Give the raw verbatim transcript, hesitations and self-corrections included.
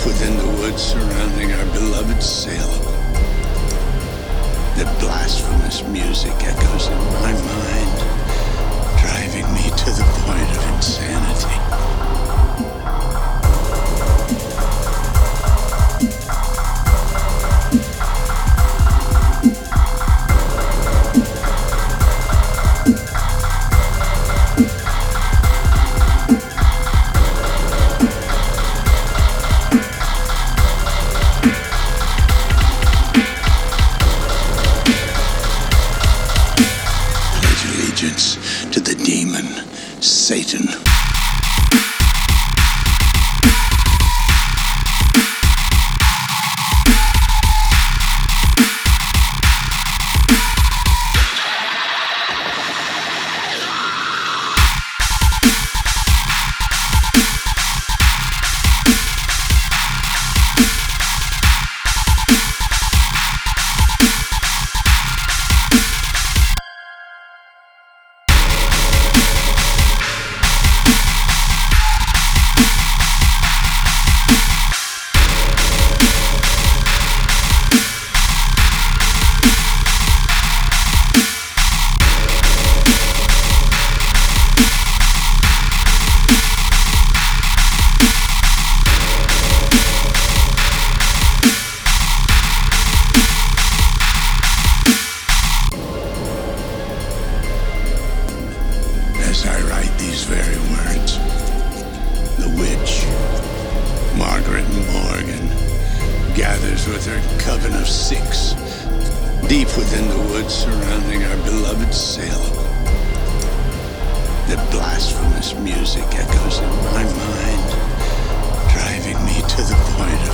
within the woods surrounding our beloved Salem. The blasphemous music echoes in my mind, driving me to the point of insanity. To the demon, Satan. As I write these very words, the witch, Margaret Morgan, gathers with her coven of six, deep within the woods surrounding our beloved Salem. The blasphemous music echoes in my mind, driving me to the point of